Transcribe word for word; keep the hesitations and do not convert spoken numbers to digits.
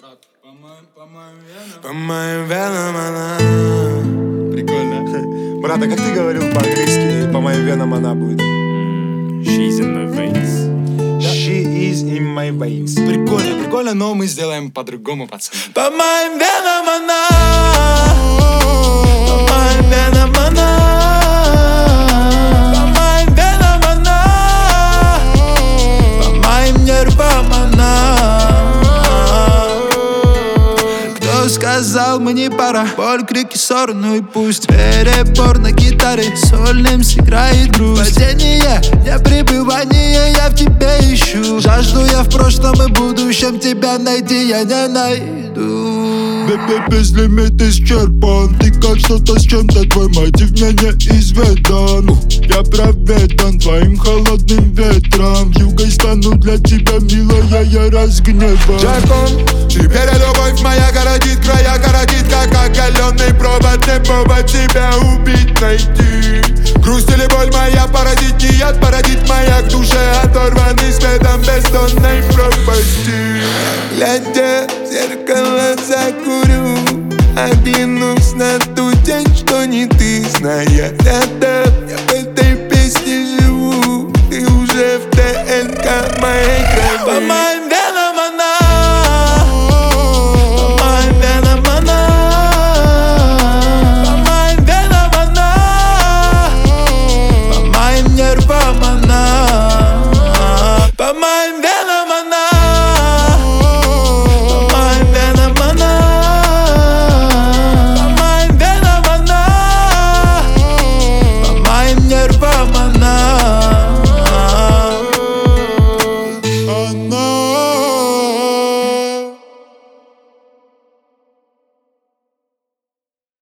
Как? По моим, по моим венам. По моим венам она. Прикольно. Брат, а как ты говорил по-английски? По моим венам она будет. She's in my veins. She is in my veins. Прикольно, прикольно, но мы сделаем по-другому, пацаны. По моим венам она. По моим венам она. По моим венам она. По моим нервам она. Кто сказал, мне пора? Боль, крики, ссоры, ну и пусть. Перебор на гитаре, сольным сыграет грусть. Падение, не пребывание, я в тебе ищу. Жажду я в прошлом и будущем, тебя найти я не найду. Безлимит исчерпан. Ты как что-то с чем-то, твой мотив мне не изведан. Я проведан твоим холодным ветром. Югой стану для тебя, милая, я разгневан. Джакон, теперь любовь моя городит края, городит как оголенный провод. Не повод тебя убить, найти. Грусть или боль моя породит, не яд породит моя к душе, оторванный светом бездонной пропасти. Глядя в зеркало закурю, оглянусь на ту тень, что не ты, зная рядом. Я в этой